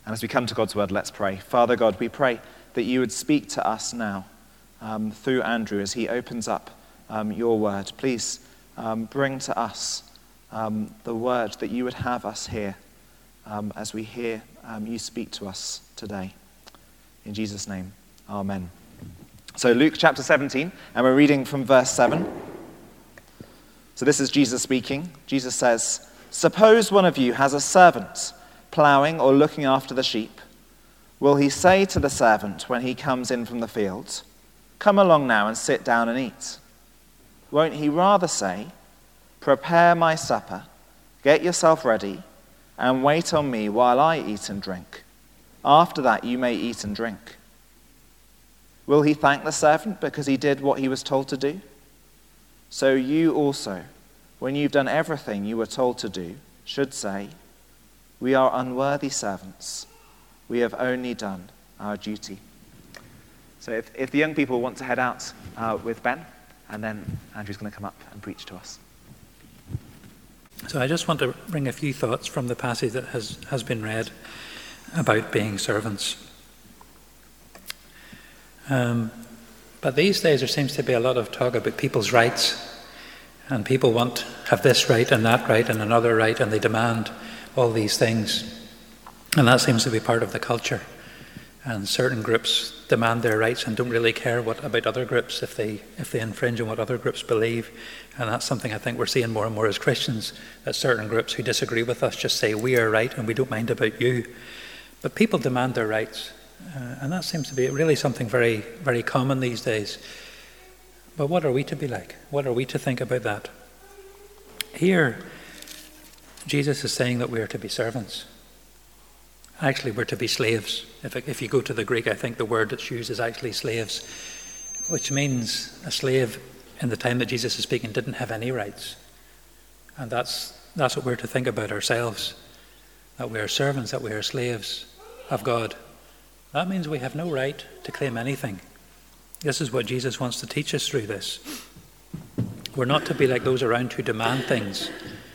And as we come to God's word, let's pray. Father God, we pray that you would speak to us now through Andrew as he opens up your word. Please bring to us the word that you would have us hear as we hear you speak to us today. In Jesus' name, amen. So Luke chapter 17, and we're reading from verse 7. So this is Jesus speaking. Jesus says, "Suppose one of you has a servant ploughing or looking after the sheep. Will he say to the servant when he comes in from the field, 'Come along now and sit down and eat'? Won't he rather say, 'Prepare my supper, get yourself ready, and wait on me while I eat and drink? After that you may eat and drink'? Will he thank the servant because he did what he was told to do? So you also, when you've done everything you were told to do, should say, 'We are unworthy servants. We have only done our duty.'" So if the young people want to head out with Ben, and then Andrew's going to come up and preach to us. So I just want to bring a few thoughts from the passage that has been read about being servants. But these days there seems to be a lot of talk about people's rights, and people have this right and that right and another right, and they demand all these things. And that seems to be part of the culture. And certain groups demand their rights and don't really care about other groups if they infringe on what other groups believe. And that's something I think we're seeing more and more as Christians, that certain groups who disagree with us just say, "We are right and we don't mind about you." But people demand their rights. And that seems to be really something very, very common these days. But what are we to be like? What are we to think about that? Here, Jesus is saying that we are to be servants. Actually, we're to be slaves. If you go to the Greek, I think the word that's used is actually slaves, which means a slave in the time that Jesus is speaking didn't have any rights. And that's what we're to think about ourselves, that we are servants, that we are slaves of God. That means we have no right to claim anything. This is what Jesus wants to teach us through this. We're not to be like those around who demand things.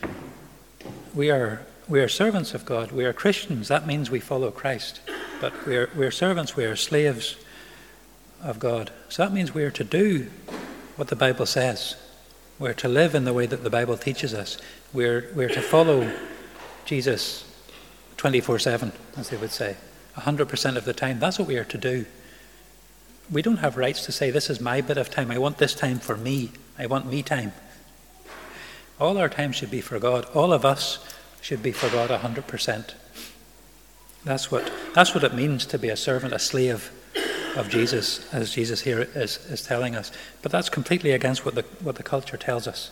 We are servants of God. We are Christians. That means we follow Christ. But we are servants. We are slaves of God. So that means we are to do what the Bible says. We're to live in the way that the Bible teaches us. We're to follow Jesus 24/7, as they would say. 100% of the time. That's what we are to do. We don't have rights to say, "This is my bit of time. I want this time for me. I want me time." All our time should be for God. All of us should be for God 100%. That's what it means to be a servant, a slave of Jesus, as Jesus here is telling us. But that's completely against what the culture tells us.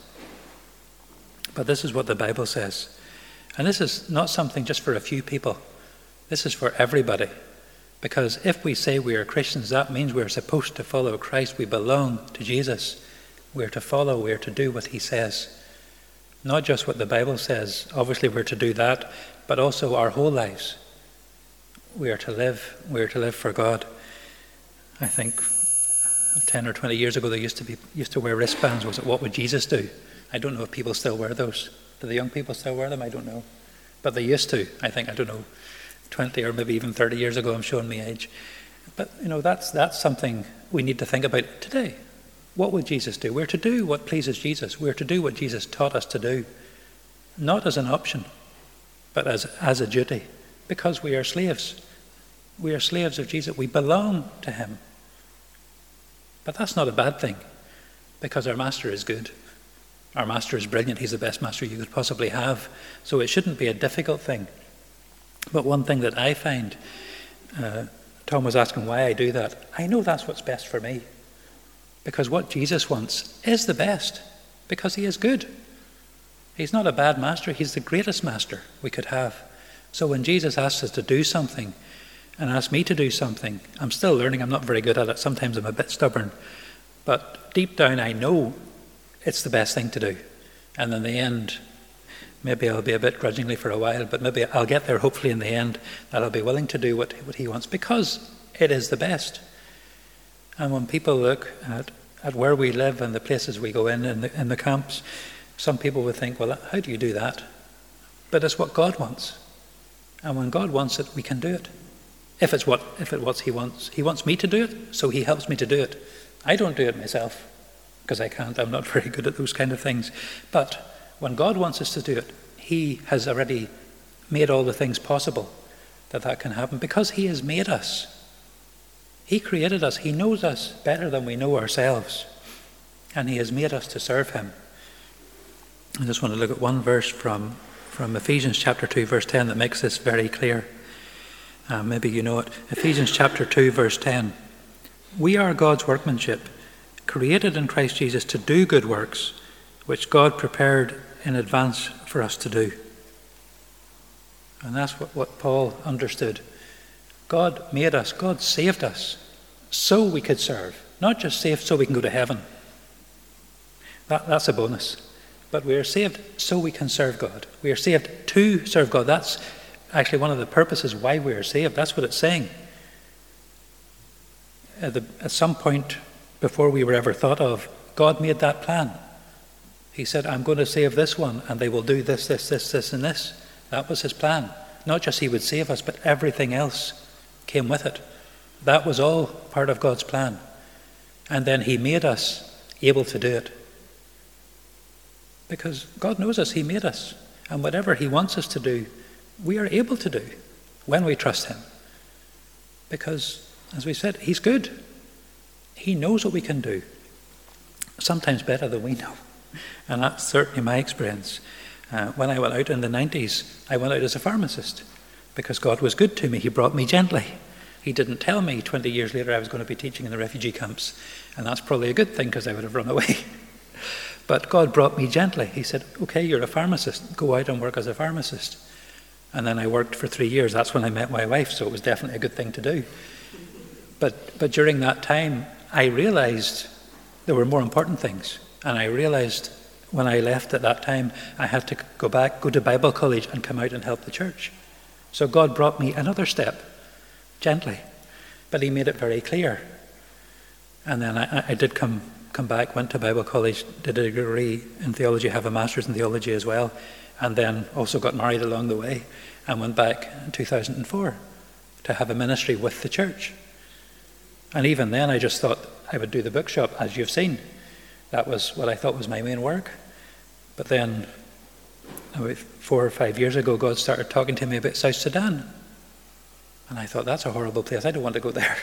But this is what the Bible says. And this is not something just for a few people. This is for everybody. Because if we say we are Christians, that means we're supposed to follow Christ. We belong to Jesus. We're to follow, we're to do what he says. Not just what the Bible says. Obviously we're to do that, but also our whole lives. We are to live for God. I think 10 or 20 years ago they used to wear wristbands. Was it "What would Jesus do?" I don't know if people still wear those. Do the young people still wear them? I don't know. But they used to, I think, 20 or maybe even 30 years ago. I'm showing my age. But that's something we need to think about today. What would Jesus do? We're to do what pleases Jesus. We're to do what Jesus taught us to do. Not as an option, but as a duty. Because we are slaves. We are slaves of Jesus. We belong to him. But that's not a bad thing, because our master is good. Our master is brilliant. He's the best master you could possibly have. So it shouldn't be a difficult thing. But one thing that I find, Tom was asking why I do that. I know that's what's best for me. Because what Jesus wants is the best. Because he is good. He's not a bad master. He's the greatest master we could have. So when Jesus asks us to do something, and asks me to do something, I'm still learning. I'm not very good at it. Sometimes I'm a bit stubborn. But deep down I know it's the best thing to do. And in the end, maybe I'll be a bit grudgingly for a while, but maybe I'll get there hopefully in the end, that I'll be willing to do what he wants, because it is the best. And when people look at where we live and the places we go in the camps, some people would think, well, how do you do that? But it's what God wants. And when God wants it, we can do it. If it's what he wants. He wants me to do it, so he helps me to do it. I don't do it myself, because I can't. I'm not very good at those kind of things. But when God wants us to do it, he has already made all the things possible that can happen, because he has made us. He created us. He knows us better than we know ourselves. And he has made us to serve him. I just want to look at one verse from Ephesians chapter 2, verse 10 that makes this very clear. Maybe you know it. Ephesians chapter 2, verse 10. We are God's workmanship, created in Christ Jesus to do good works, which God prepared in advance for us to do. And that's what Paul understood. God made us, God saved us, so we could serve. Not just saved so we can go to heaven. That's a bonus. But we are saved so we can serve God. We are saved to serve God. That's actually one of the purposes why we are saved. That's what it's saying. At some point before we were ever thought of, God made that plan. He said, I'm going to save this one, and they will do this, this, this, this, and this. That was his plan. Not just he would save us, but everything else came with it. That was all part of God's plan. And then he made us able to do it. Because God knows us, he made us. And whatever he wants us to do, we are able to do when we trust him. Because, as we said, he's good. He knows what we can do. Sometimes better than we know. And that's certainly my experience. When I went out in the 90s, I went out as a pharmacist. Because God was good to me. He brought me gently. He didn't tell me 20 years later I was going to be teaching in the refugee camps. And that's probably a good thing, because I would have run away. But God brought me gently. He said, okay, you're a pharmacist. Go out and work as a pharmacist. And then I worked for 3 years. That's when I met my wife, so it was definitely a good thing to do. But during that time, I realized there were more important things. And I realized when I left at that time, I had to go to Bible college and come out and help the church. So God brought me another step, gently. But he made it very clear. And then I did come back, went to Bible college, did a degree in theology, have a master's in theology as well, and then also got married along the way, and went back in 2004 to have a ministry with the church. And even then I just thought I would do the bookshop, as you've seen. That was what I thought was my main work. But then, about 4 or 5 years ago, God started talking to me about South Sudan. And I thought, that's a horrible place, I don't want to go there.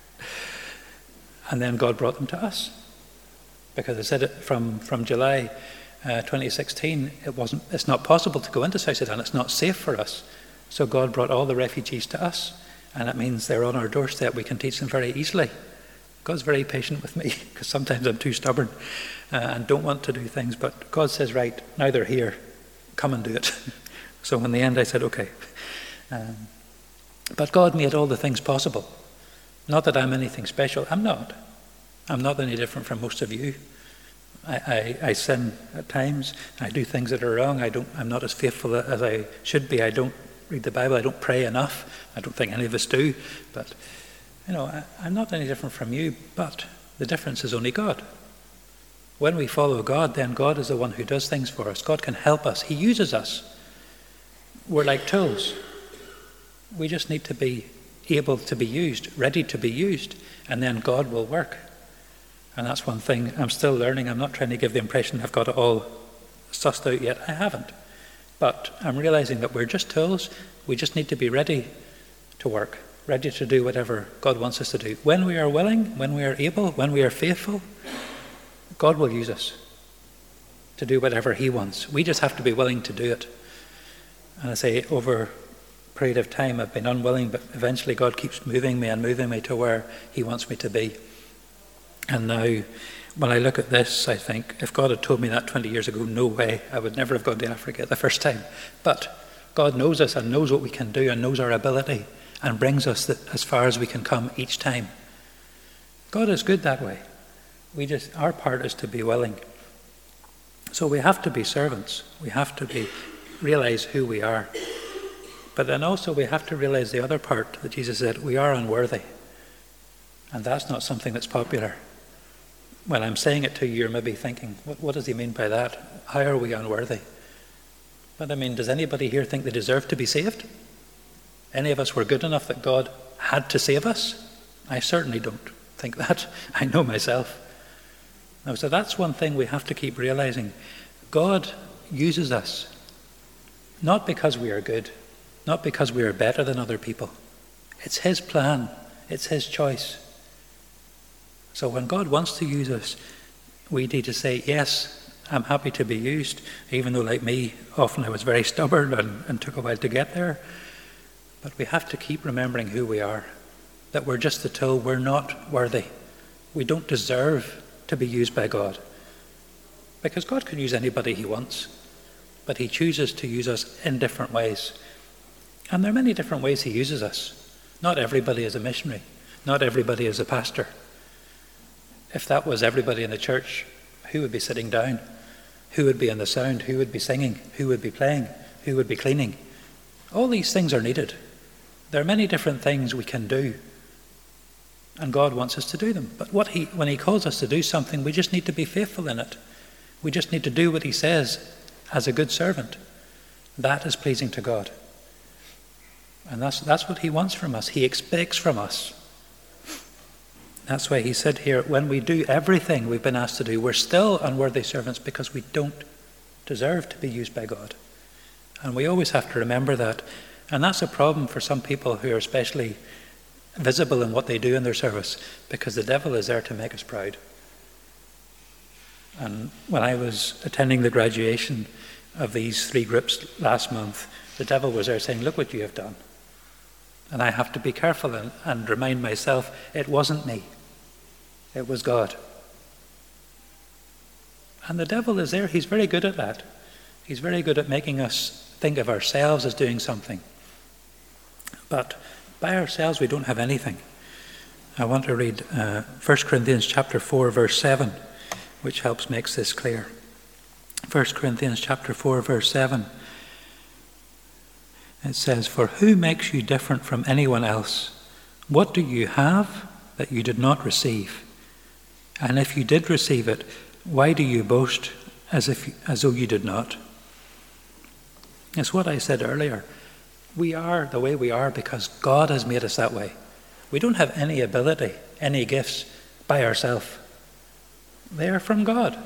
And then God brought them to us. Because I said it from July 2016, it's not possible to go into South Sudan. It's not safe for us. So God brought all the refugees to us, and it means they're on our doorstep. We can teach them very easily. God's very patient with me, because sometimes I'm too stubborn and don't want to do things. But God says, right, now they're here, come and do it. So in the end I said, okay. But God made all the things possible. Not that I'm anything special. I'm not. I'm not any different from most of you. I sin at times. I do things that are wrong. I'm not as faithful as I should be. I don't read the Bible. I don't pray enough. I don't think any of us do. But, I'm not any different from you. But the difference is only God. When we follow God, then God is the one who does things for us. God can help us. He uses us. We're like tools. We just need to be able to be used, ready to be used, and then God will work. And that's one thing I'm still learning. I'm not trying to give the impression I've got it all sussed out yet. I haven't. But I'm realizing that we're just tools. We just need to be ready to work, ready to do whatever God wants us to do. When we are willing, when we are able, when we are faithful, God will use us to do whatever he wants. We just have to be willing to do it. And I say, over a period of time, I've been unwilling, but eventually God keeps moving me to where he wants me to be. And now, when I look at this, I think, if God had told me that 20 years ago, no way, I would never have gone to Africa the first time. But God knows us and knows what we can do and knows our ability and brings us as far as we can come each time. God is good that way. Our part is to be willing. So we have to be servants. We have to realize who we are. But then also we have to realize the other part that Jesus said, we are unworthy. And that's not something that's popular. When I'm saying it to you, you're maybe thinking, what does he mean by that? How are we unworthy? But does anybody here think they deserve to be saved? Any of us were good enough that God had to save us? I certainly don't think that. I know myself. No, so that's one thing we have to keep realizing. God uses us, not because we are good, not because we are better than other people. It's his plan. It's his choice. So when God wants to use us, we need to say, yes, I'm happy to be used, even though, like me, often I was very stubborn and took a while to get there. But we have to keep remembering who we are, that we're just a tool. We're not worthy. We don't deserve to be used by God. Because God can use anybody he wants, but he chooses to use us in different ways. And there are many different ways he uses us. Not everybody is a missionary. Not everybody is a pastor. If that was everybody in the church, who would be sitting down? Who would be in the sound? Who would be singing? Who would be playing? Who would be cleaning? All these things are needed. There are many different things we can do, and God wants us to do them. But when he calls us to do something, we just need to be faithful in it. We just need to do what he says as a good servant. That is pleasing to God. And that's what he wants from us. He expects from us. That's why he said here, when we do everything we've been asked to do, we're still unworthy servants because we don't deserve to be used by God. And we always have to remember that. And that's a problem for some people who are especially visible in what they do in their service, because the devil is there to make us proud. And when I was attending the graduation of these 3 groups last month, the devil was there saying, look what you have done. And I have to be careful and remind myself, it wasn't me. It was God. And the devil is there. He's very good at that. He's very good at making us think of ourselves as doing something. But by ourselves, we don't have anything. I want to read 1 Corinthians chapter 4, verse 7, which helps make this clear. 1 Corinthians chapter 4, verse 7. It says, for who makes you different from anyone else? What do you have that you did not receive? And if you did receive it, why do you boast as though you did not? It's what I said earlier. We are the way we are because God has made us that way. We don't have any ability, any gifts by ourselves. They are from God.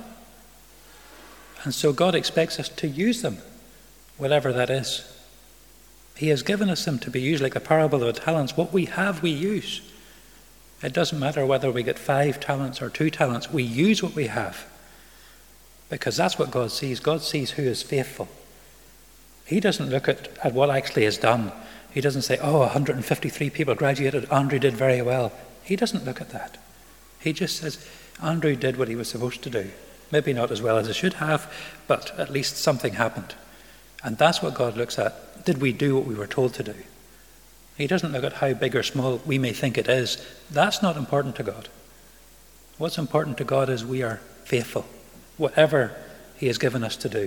And so God expects us to use them, whatever that is. He has given us them to be used, like the parable of the talents. What we have, we use. It doesn't matter whether we get 5 talents or 2 talents. We use what we have. Because that's what God sees. God sees who is faithful. He doesn't look at what actually is done. He doesn't say, 153 people graduated. Andrew did very well. He doesn't look at that. He just says, Andrew did what he was supposed to do. Maybe not as well as he should have, but at least something happened. And that's what God looks at. Did we do what we were told to do? He doesn't look at how big or small we may think it is. That's not important to God. What's important to God is we are faithful, whatever he has given us to do.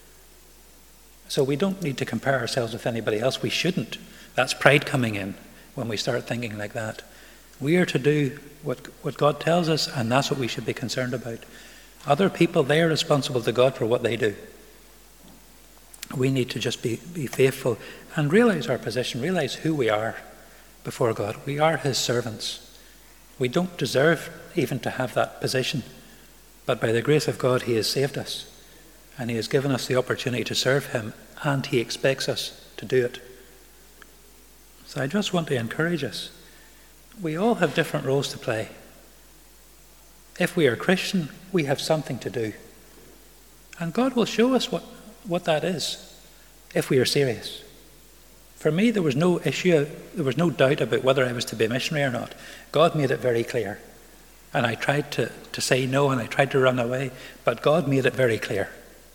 So we don't need to compare ourselves with anybody else. We shouldn't. That's pride coming in when we start thinking like that. We are to do what God tells us, and that's what we should be concerned about. Other people, they are responsible to God for what they do. We need to just be faithful and realize our position, realize who we are before God. We are his servants. We don't deserve even to have that position, but by the grace of God, he has saved us, and he has given us the opportunity to serve him, and he expects us to do it. So I just want to encourage us. We all have different roles to play. If we are Christian, we have something to do. And God will show us what that is, if we are serious. For me, there was no issue, there was no doubt about whether I was to be a missionary or not. God made it very clear. And I tried to say no, and I tried to run away, but God made it very clear.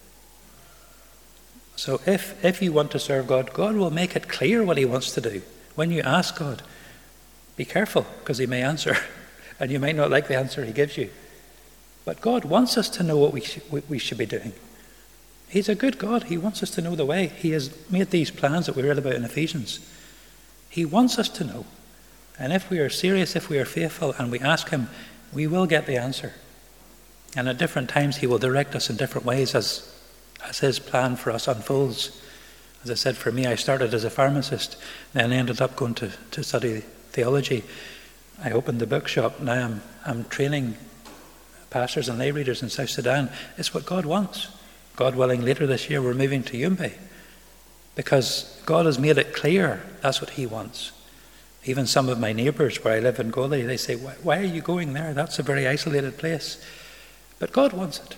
So if you want to serve God, God will make it clear what he wants to do. When you ask God, be careful, because he may answer, and you might not like the answer he gives you. But God wants us to know what we should be doing. He's a good God. He wants us to know the way. He has made these plans that we read about in Ephesians. He wants us to know. And if we are serious, if we are faithful, and we ask him, we will get the answer. And at different times he will direct us in different ways as his plan for us unfolds. As I said, for me, I started as a pharmacist, then ended up going to study theology. I opened the bookshop. Now I'm training pastors and lay readers in South Sudan. It's what God wants. God willing, later this year we're moving to Yumbi, because God has made it clear that's what he wants. Even some of my neighbours where I live in Goli, they say, why are you going there? That's a very isolated place. But God wants it.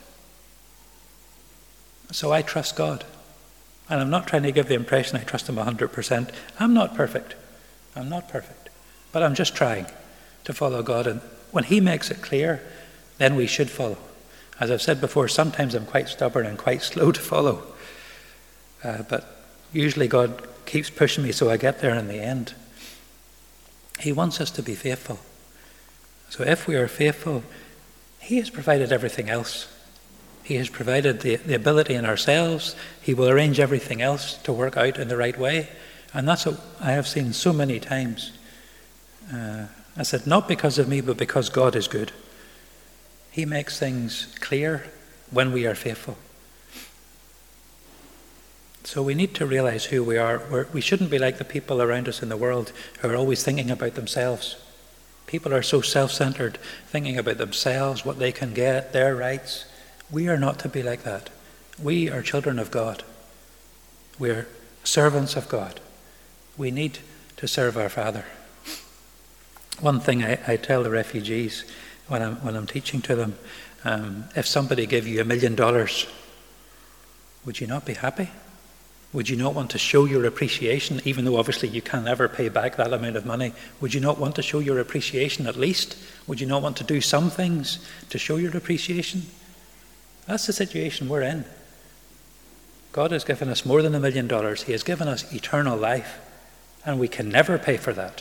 So I trust God. And I'm not trying to give the impression I trust him 100%. I'm not perfect. But I'm just trying to follow God. And when he makes it clear, then we should follow. As I've said before, sometimes I'm quite stubborn and quite slow to follow. But usually God keeps pushing me so I get there in the end. He wants us to be faithful. So if we are faithful, he has provided everything else. He has provided the ability in ourselves. He will arrange everything else to work out in the right way. And that's what I have seen so many times. I said, not because of me, but because God is good. He makes things clear when we are faithful. So we need to realize who we are. We shouldn't be like the people around us in the world who are always thinking about themselves. People are so self-centered, thinking about themselves, what they can get, their rights. We are not to be like that. We are children of God. We're servants of God. We need to serve our Father. One thing I tell the refugees when I'm teaching to them, if somebody gave you $1 million, would you not be happy? Would you not want to show your appreciation, even though obviously you can never pay back that amount of money? Would you not want to show your appreciation at least? Would you not want to do some things to show your appreciation? That's the situation we're in. God has given us more than $1 million. He has given us eternal life, and we can never pay for that.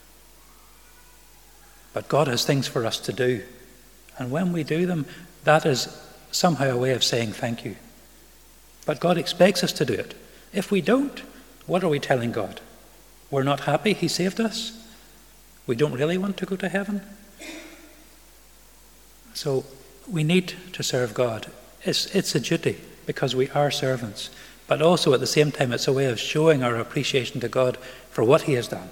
But God has things for us to do. And when we do them, that is somehow a way of saying thank you. But God expects us to do it. If we don't, what are we telling God? We're not happy he saved us? We don't really want to go to heaven? So we need to serve God. It's a duty because we are servants. But also at the same time, it's a way of showing our appreciation to God for what he has done.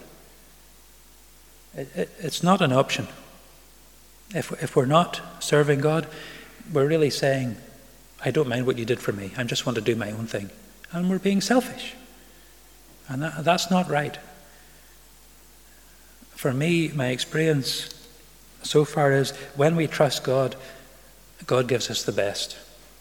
It's not an option. If we're not serving God, we're really saying, I don't mind what you did for me. I just want to do my own thing. And we're being selfish. And that's not right. For me, my experience so far is when we trust God, God gives us the best.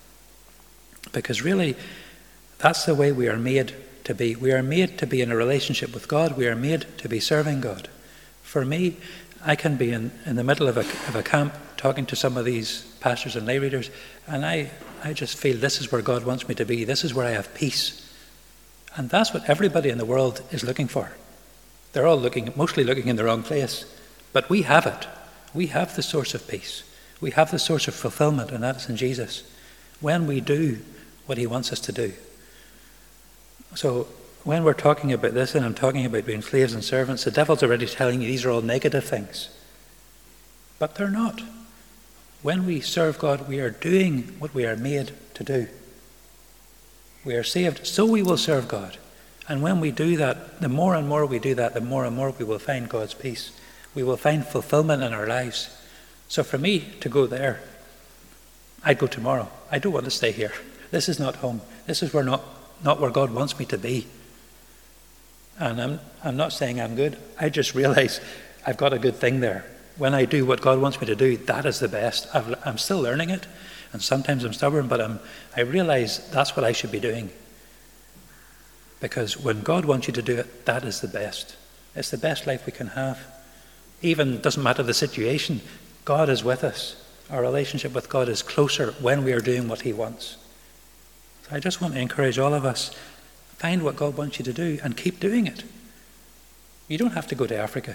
Because really, that's the way we are made to be. We are made to be in a relationship with God. We are made to be serving God. For me, I can be in the middle of a camp talking to some of these pastors and lay readers, and I just feel this is where God wants me to be. This is where I have peace. And that's what everybody in the world is looking for. They're all mostly looking in the wrong place. But we have it. We have the source of peace. We have the source of fulfillment, and that's in Jesus. When we do what he wants us to do. So when we're talking about this, and I'm talking about being slaves and servants, the devil's already telling you these are all negative things. But they're not. When we serve God, we are doing what we are made to do. We are saved, so we will serve God. And when we do that, the more and more we do that, the more and more we will find God's peace. We will find fulfillment in our lives. So for me to go there, I'd go tomorrow. I don't want to stay here. This is not home. This is not where God wants me to be. And I'm not saying I'm good. I just realize I've got a good thing there. When I do what God wants me to do, that is the best. I'm still learning it, and sometimes I'm stubborn, but I realize that's what I should be doing. Because when God wants you to do it, that is the best. It's the best life we can have. Even doesn't matter the situation, God is with us. Our relationship with God is closer when we are doing what he wants. So I just want to encourage all of us, find what God wants you to do and keep doing it. You don't have to go to Africa.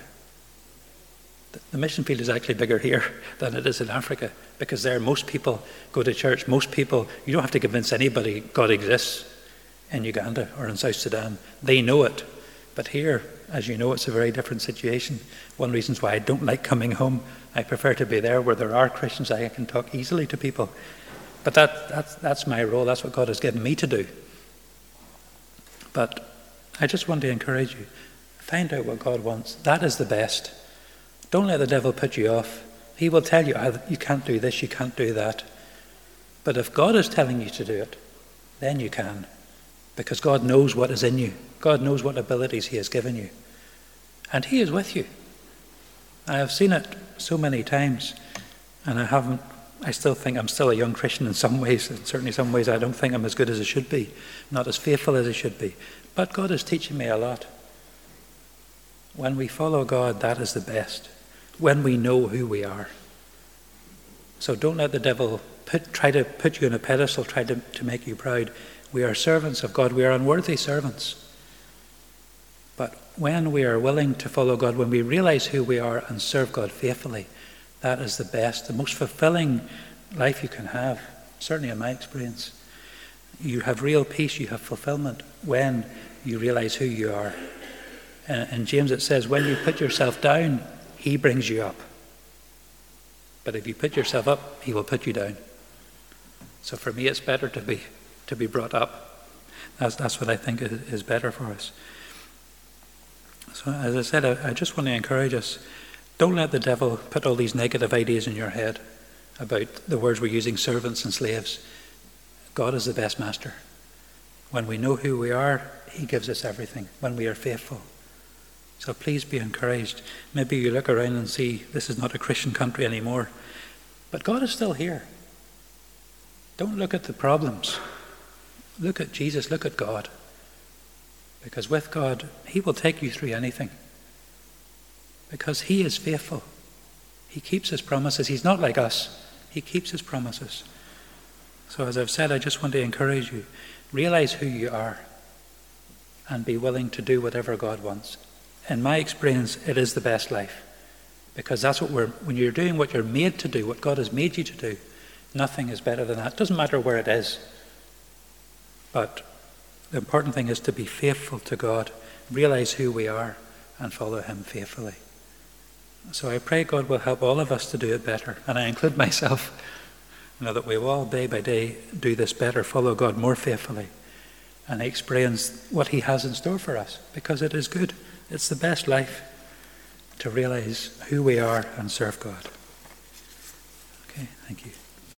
The mission field is actually bigger here than it is in Africa, because there most people go to church. Most people, you don't have to convince anybody God exists in Uganda or in South Sudan. They know it. But here, as you know, it's a very different situation. One of the reasons why I don't like coming home, I prefer to be there where there are Christians. I can talk easily to people. But that's my role. That's what God has given me to do. But I just want to encourage you, find out what God wants. That is the best. Don't let the devil put you off. He will tell you, you can't do this, you can't do that. But if God is telling you to do it, then you can. Because God knows what is in you. God knows what abilities he has given you. And he is with you. I have seen it so many times, and I still think I'm still a young Christian in some ways, and certainly some ways I don't think I'm as good as I should be, not as faithful as I should be. But God is teaching me a lot. When we follow God, that is the best. When we know who we are. So don't let the devil try to put you on a pedestal, try to make you proud. We are servants of God. We are unworthy servants. But when we are willing to follow God, when we realize who we are and serve God faithfully, that is the best, the most fulfilling life you can have, certainly in my experience. You have real peace, you have fulfillment when you realize who you are. In James it says, when you put yourself down, he brings you up. But if you put yourself up, he will put you down. So for me, it's better to be brought up. That's what I think is better for us. So as I said, I just want to encourage us, don't let the devil put all these negative ideas in your head about the words we're using, servants and slaves. God is the best master. When we know who we are, he gives us everything, when we are faithful. So please be encouraged. Maybe you look around and see this is not a Christian country anymore, but God is still here. Don't look at the problems. Look at Jesus, look at God. Because with God, he will take you through anything. Because he is faithful. He keeps his promises. He's not like us. He keeps his promises. So as I've said, I just want to encourage you. Realize who you are and be willing to do whatever God wants. In my experience, it is the best life. Because that's when you're doing what you're made to do, what God has made you to do, nothing is better than that. It doesn't matter where it is. But the important thing is to be faithful to God, realize who we are, and follow him faithfully. So I pray God will help all of us to do it better. And I include myself, that we will all day by day do this better, follow God more faithfully, and experience what he has in store for us, because it is good. It's the best life to realize who we are and serve God. Okay, thank you.